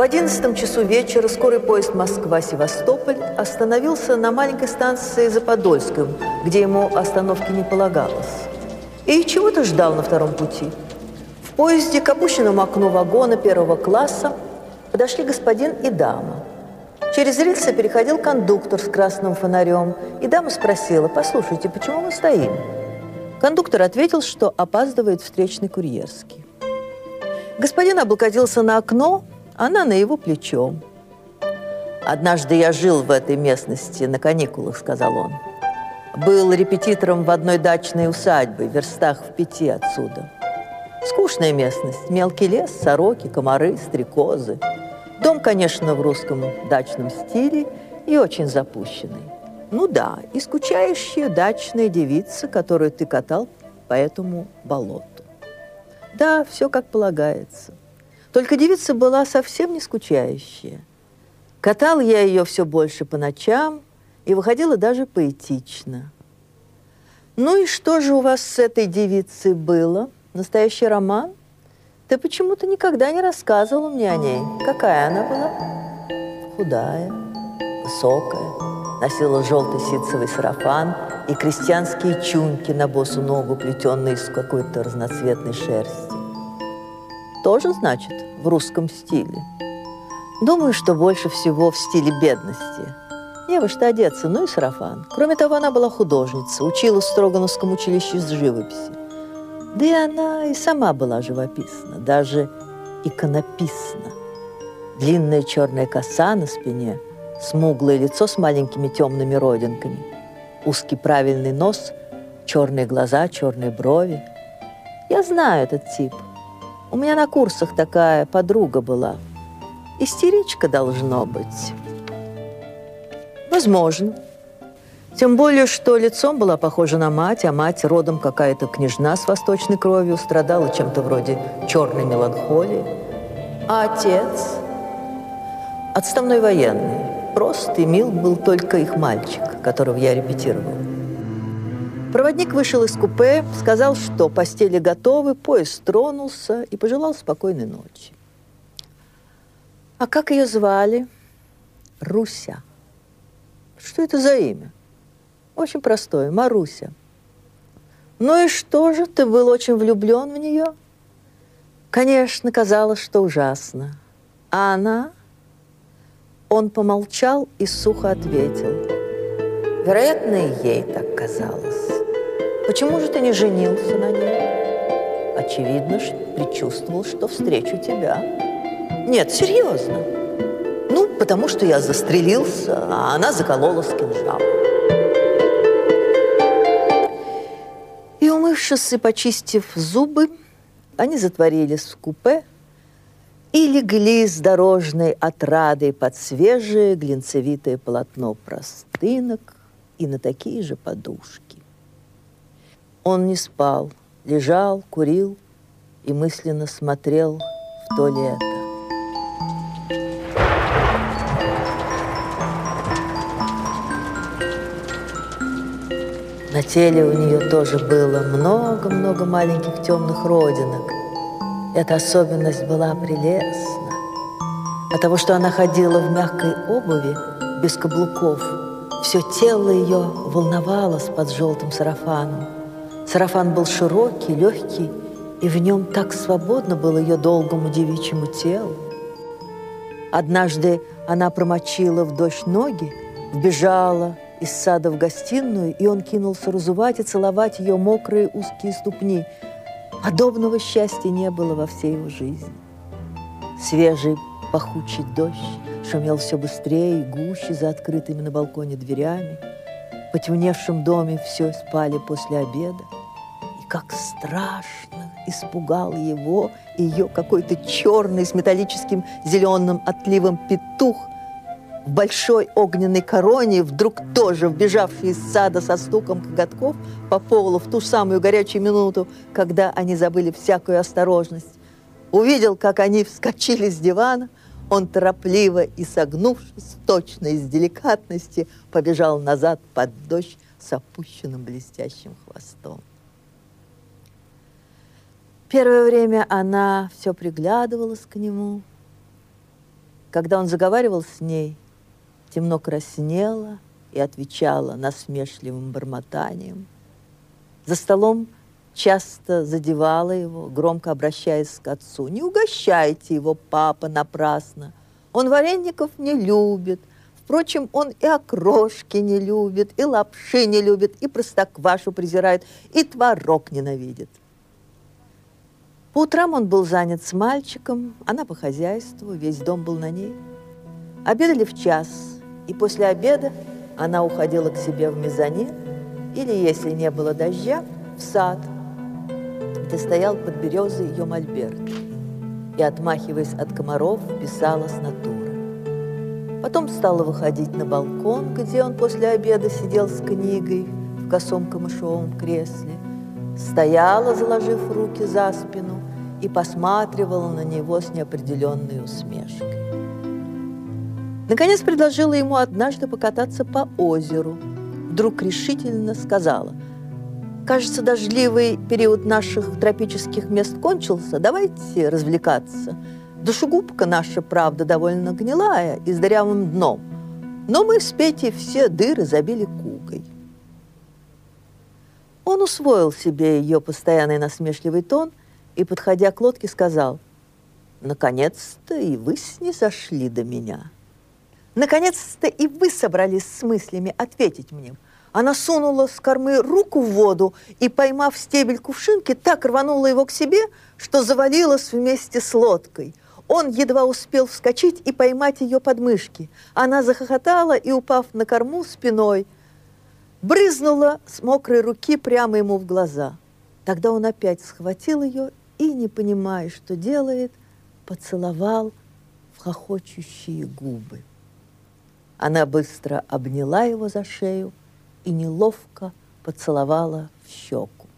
11 часу вечера скорый поезд Москва-Севастополь остановился на маленькой станции за Подольском, где ему остановки не полагалось. И чего-то ждал на втором пути. В поезде к опущенному окну вагона первого класса подошли господин и дама. Через рельсы переходил кондуктор с красным фонарем, и дама спросила: «Послушайте, почему мы стоим?» Кондуктор ответил, что опаздывает встречный курьерский. Господин облокотился на окно, она на его плечо. «Однажды я жил в этой местности на каникулах», — сказал он. «Был репетитором в одной дачной усадьбе, в верстах в 5 отсюда. Скучная местность, мелкий лес, сороки, комары, стрекозы. Дом, конечно, в русском дачном стиле и очень запущенный. Ну да, и скучающая дачная девица, которую ты катал по этому болоту. Да, все как полагается. Только девица была совсем не скучающая. Катал я ее все больше по ночам, и выходила даже поэтично. Ну и что же у вас с этой девицей было? Настоящий роман? Ты почему-то никогда не рассказывала мне о ней. Какая она была?» «Худая, высокая, носила желтый ситцевый сарафан и крестьянские чуньки на босу ногу, плетенные из какой-то разноцветной шерсти. Тоже, значит, в русском стиле? Думаю, что больше всего в стиле бедности. Не во что одеться, ну и сарафан. Кроме того, она была художница, училась в Строгановском училище живописи. Да и она и сама была живописна, даже иконописна. Длинная черная коса на спине, смуглое лицо с маленькими темными родинками, узкий правильный нос, черные глаза, черные брови. Я знаю этот тип. У меня на курсах такая подруга была. Истеричка должно быть. Возможно. Тем более, что лицом была похожа на мать, а мать родом какая-то княжна с восточной кровью, страдала чем-то вроде черной меланхолии. А отец? Отставной военный. Прост и мил был только их мальчик, которого я репетировал. Проводник вышел из купе, сказал, что постели готовы, поезд тронулся и пожелал спокойной ночи. А как ее звали? Руся. Что это за имя? Очень простое, Маруся. Ну и что же, ты был очень влюблен в нее? Конечно, казалось, что ужасно. А она? Он помолчал и сухо ответил: вероятно, и ей так казалось. Почему же ты не женился на ней? Очевидно, что предчувствовал, что встречу тебя. Нет, серьезно. Ну, потому что я застрелился, а она закололась кинжалом. И, умывшись и почистив зубы, они затворились в купе и легли с дорожной отрадой под свежее глинцевитое полотно простынок и на такие же подушки. Он не спал, лежал, курил и мысленно смотрел в то лето. На теле у нее тоже было много-много маленьких темных родинок. Эта особенность была прелестна. От того, что она ходила в мягкой обуви, без каблуков, все тело ее волновалось под желтым сарафаном. Сарафан был широкий, легкий, и в нем так свободно было ее долгому девичьему телу. Однажды она промочила в дождь ноги, вбежала из сада в гостиную, и он кинулся разувать и целовать ее мокрые узкие ступни. Подобного счастья не было во всей его жизни. Свежий пахучий дождь шумел все быстрее и гуще за открытыми на балконе дверями. В потемневшем доме все спали после обеда. И как страшно испугал его ее какой-то черный с металлическим зеленым отливом петух в большой огненной короне, вдруг тоже вбежавший из сада со стуком коготков по полу в ту самую горячую минуту, когда они забыли всякую осторожность. Увидел, как они вскочили с дивана, он торопливо и согнувшись, точно из деликатности, побежал назад под дождь с опущенным блестящим хвостом. Первое время она все приглядывалась к нему, когда он заговаривал с ней, темно краснела и отвечала насмешливым бормотанием. За столом часто задевала его, громко обращаясь к отцу. «Не угощайте его, папа, напрасно. Он вареников не любит. Впрочем, он и окрошки не любит, и лапши не любит, и простоквашу презирает, и творог ненавидит». По утрам он был занят с мальчиком, она по хозяйству, весь дом был на ней. Обедали в час, и после обеда она уходила к себе в мезонин, или, если не было дождя, в сад, где стоял под березой ее мольберт, и, отмахиваясь от комаров, писала с натуры. Потом стала выходить на балкон, где он после обеда сидел с книгой в косом камышовом кресле, стояла, заложив руки за спину, и посматривала на него с неопределенной усмешкой. Наконец предложила ему однажды покататься по озеру. Вдруг решительно сказала: «Кажется, дождливый период наших тропических мест кончился. Давайте развлекаться. Душегубка наша, правда, довольно гнилая и с дырявым дном, но мы с Петей все дыры забили кукой». Он усвоил себе ее постоянный насмешливый тон и, подходя к лодке, сказал: «Наконец-то и вы снизошли до меня. Наконец-то и вы собрались с мыслями ответить мне». Она сунула с кормы руку в воду и, поймав стебель кувшинки, так рванула его к себе, что завалилась вместе с лодкой. Он едва успел вскочить и поймать ее подмышки. Она захохотала и, упав на корму спиной, брызнула с мокрой руки прямо ему в глаза. Тогда он опять схватил ее и, не понимая, что делает, поцеловал в хохочущие губы. Она быстро обняла его за шею и неловко поцеловала в щеку.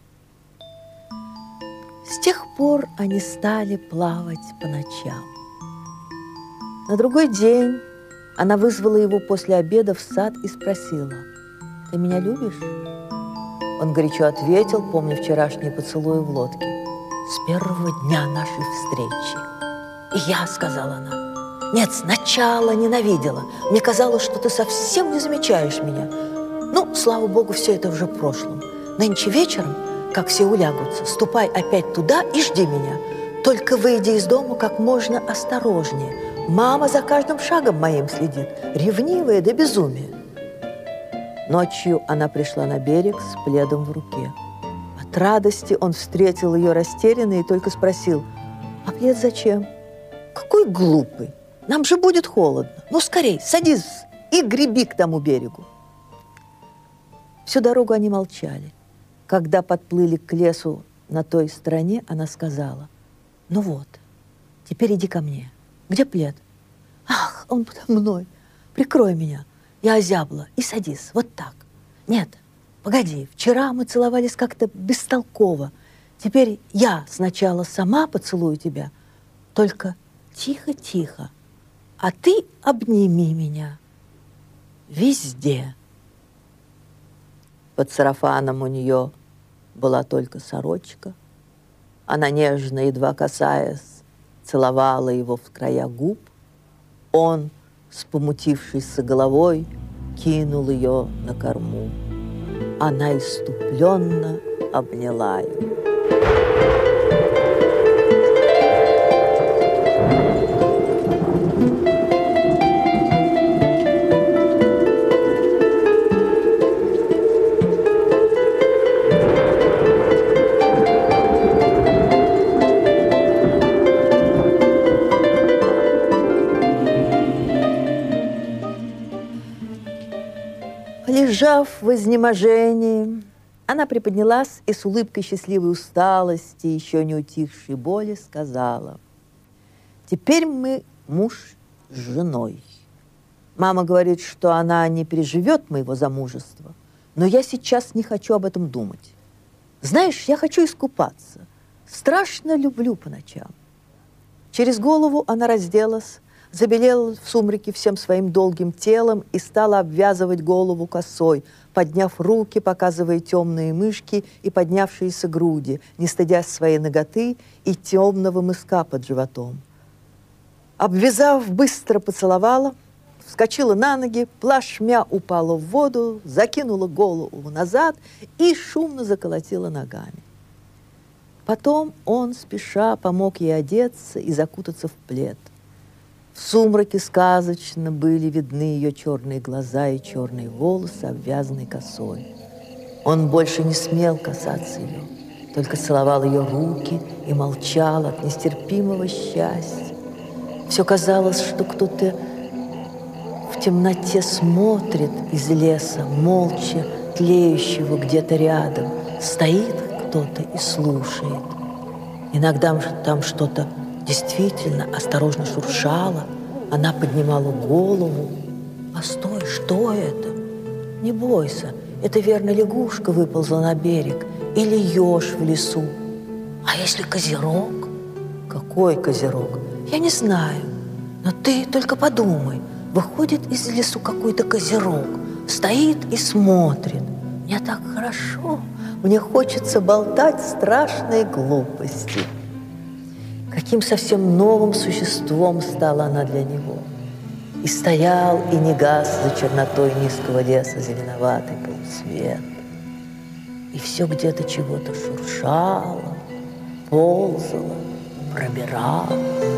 С тех пор они стали плавать по ночам. На другой день она вызвала его после обеда в сад и спросила: «Ты меня любишь?» Он горячо ответил, помня вчерашние поцелуи в лодке: «С первого дня нашей встречи». «И я», — сказала она, — «нет, сначала ненавидела. Мне казалось, что ты совсем не замечаешь меня. Ну, слава богу, все это уже в прошлом. Нынче вечером, как все улягутся, ступай опять туда и жди меня. Только выйди из дома как можно осторожнее. Мама за каждым шагом моим следит, ревнивая до безумия». Ночью она пришла на берег с пледом в руке. От радости он встретил ее растерянно и только спросил: «А плед зачем?» «Какой глупый! Нам же будет холодно. Ну, скорей, садись и греби к тому берегу». Всю дорогу они молчали. Когда подплыли к лесу на той стороне, она сказала: «Ну вот, теперь иди ко мне. Где плед?» «Ах, он подо мной. Прикрой меня. Я озябла. И садись. Вот так. Нет, погоди. Вчера мы целовались как-то бестолково. Теперь я сначала сама поцелую тебя. Только тихо-тихо. А ты обними меня. Везде». Под сарафаном у нее была только сорочка. Она нежно, едва касаясь, целовала его в края губ. Он, с помутившейся головой, кинул ее на корму. Она исступленно обняла его. Лежав в изнеможении, она приподнялась и с улыбкой счастливой усталости, еще не утихшей боли, сказала: «Теперь мы муж с женой. Мама говорит, что она не переживет моего замужества, но я сейчас не хочу об этом думать. Знаешь, я хочу искупаться. Страшно люблю по ночам». Через голову она разделась, забелела в сумраке всем своим долгим телом и стала обвязывать голову косой, подняв руки, показывая темные мышки и поднявшиеся груди, не стыдясь своей наготы и темного мыска под животом. Обвязав, быстро поцеловала, вскочила на ноги, плашмя упала в воду, закинула голову назад и шумно заколотила ногами. Потом он, спеша, помог ей одеться и закутаться в плед. В сумраке сказочно были видны ее черные глаза и черные волосы, обвязанные косой. Он больше не смел касаться ее, только целовал ее руки и молчал от нестерпимого счастья. Все казалось, что кто-то в темноте смотрит из леса, молча тлеющего где-то рядом. Стоит кто-то и слушает. Иногда там что-то действительно осторожно шуршало. Она поднимала голову. «Постой, что это? Не бойся, это, верно, лягушка выползла на берег или еж в лесу. А если козерог?» «Какой козерог? Я не знаю. Но ты только подумай. Выходит из лесу какой-то козерог, стоит и смотрит. Мне так хорошо, мне хочется болтать страшные глупости». Каким совсем новым существом стала она для него. И стоял, и не гас за чернотой низкого леса зеленоватый полусвет. И все где-то чего-то шуршало, ползало, пробирало.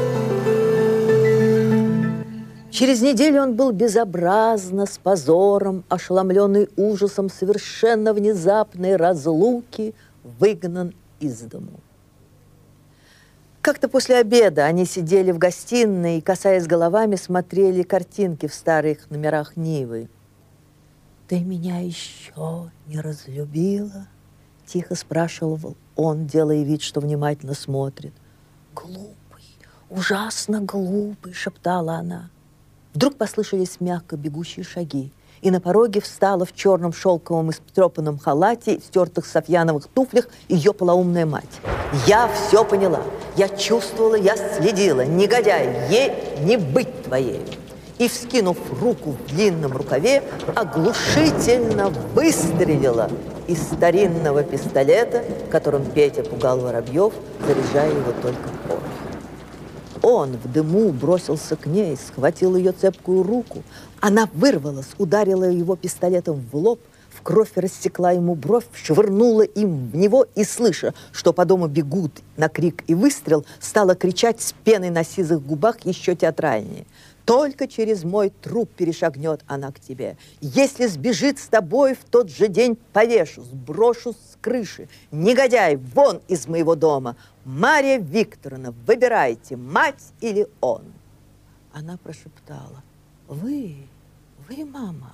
Через неделю он был безобразно, с позором, ошеломленный ужасом совершенно внезапной разлуки, выгнан из дому. Как-то после обеда они сидели в гостиной и, касаясь головами, смотрели картинки в старых номерах Нивы. «Ты меня еще не разлюбила?» – тихо спрашивал он, делая вид, что внимательно смотрит. «Глупый, ужасно глупый!» – шептала она. Вдруг послышались мягко бегущие шаги, и на пороге встала в черном шелковом истрепанном халате и в стертых софьяновых туфлях ее полоумная мать. «Я все поняла, я чувствовала, я следила. Негодяй, ей не быть твоей!» И, вскинув руку в длинном рукаве, оглушительно выстрелила из старинного пистолета, которым Петя пугал воробьев, заряжая его только порох. Он в дыму бросился к ней, схватил ее цепкую руку. Она вырвалась, ударила его пистолетом в лоб, в кровь рассекла ему бровь, швырнула им в него и, слыша, что по дому бегут на крик и выстрел, стала кричать с пеной на сизых губах еще театральнее. «Только через мой труп перешагнет она к тебе. Если сбежит с тобой, в тот же день повешу, сброшу с крыши. Негодяй, вон из моего дома! Марья Викторовна, выбирайте, мать или он!» Она прошептала: «Вы, мама!»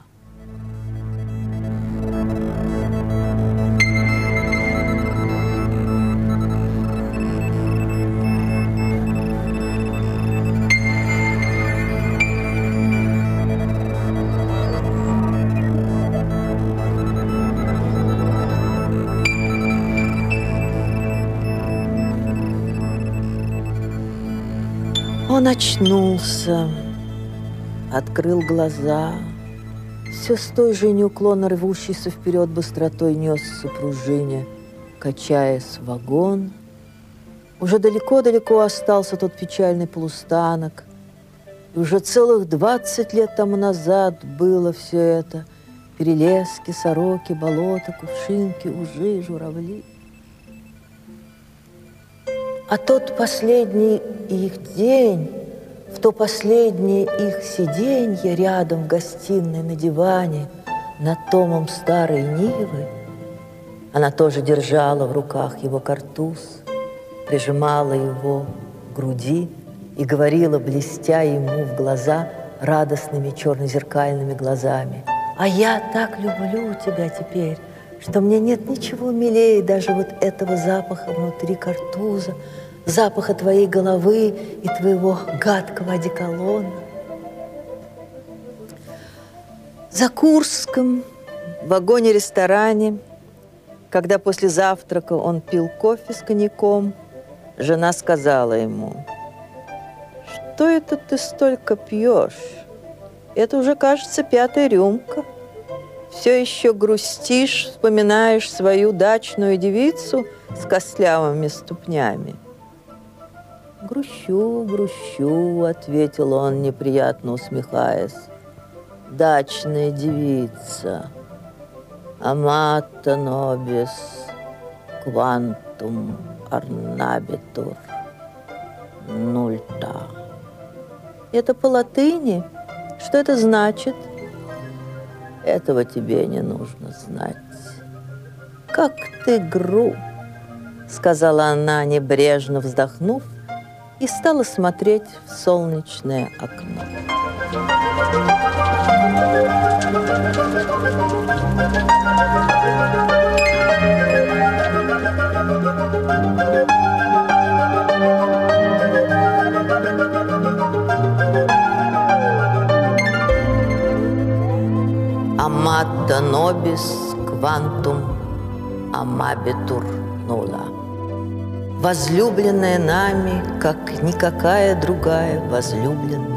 Он очнулся, открыл глаза. Все с той же неуклонно рвущейся вперед быстротой несся пружине, качаясь в вагон. Уже далеко-далеко остался тот печальный полустанок. И уже целых 20 лет тому назад было все это. Перелески, сороки, болота, кувшинки, ужи, журавли. А тот последний их день, в то последнее их сиденье рядом в гостиной на диване над томом старой Нивы, она тоже держала в руках его картуз, прижимала его к груди и говорила, блестя ему в глаза радостными черно-зеркальными глазами: «А я так люблю тебя теперь, что мне нет ничего милее даже вот этого запаха внутри картуза, запаха твоей головы и твоего гадкого одеколона». За Курском, в вагоне-ресторане, когда после завтрака он пил кофе с коньяком, жена сказала ему: «Что это ты столько пьешь? Это уже, кажется, 5-я рюмка. Все еще грустишь, вспоминаешь свою дачную девицу с костлявыми ступнями». «Грущу, грущу», — ответил он, неприятно усмехаясь. «Дачная девица, амата нобис, квантум орнабитур, нульта». Это по латыни? Что это значит? Этого тебе не нужно знать. «Как ты груб», — сказала она, небрежно вздохнув, и стала смотреть в солнечное окно. Амата нобис квантум амабитур нула. Возлюбленная нами, как никакая другая возлюбленная,